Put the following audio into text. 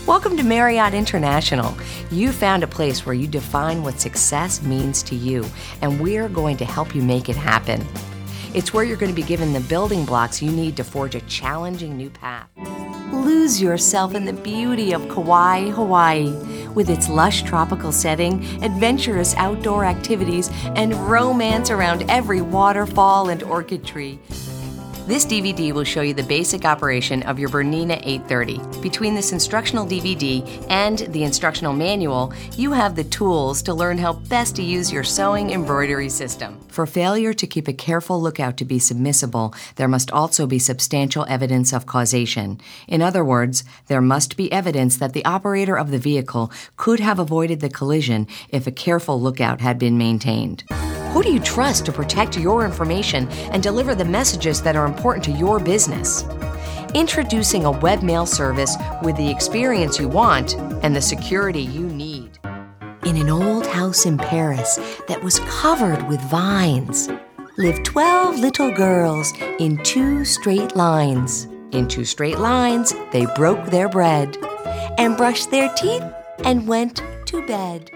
Welcome to Marriott International. You found a place where you define what success means to you, and we're going to help you make it happen. It's where you're going to be given the building blocks you need to forge a challenging new path. Lose yourself in the beauty of Kauai, Hawaii, with its lush tropical setting, adventurous outdoor activities, and romance around every waterfall and orchid tree. This DVD will show you the basic operation of your Bernina 830. Between this instructional DVD and the instructional manual, you have the tools to learn how best to use your sewing embroidery system. For failure to keep a careful lookout to be submissible, there must also be substantial evidence of causation. In other words, there must be evidence that the operator of the vehicle could have avoided the collision if a careful lookout had been maintained. Who do you trust to protect your information and deliver the messages that are important to your business? Introducing a webmail service with the experience you want and the security you need. In an old house in Paris that was covered with vines, lived 12 little girls in 2 straight lines. In 2 straight lines, they broke their bread and brushed their teeth and went to bed.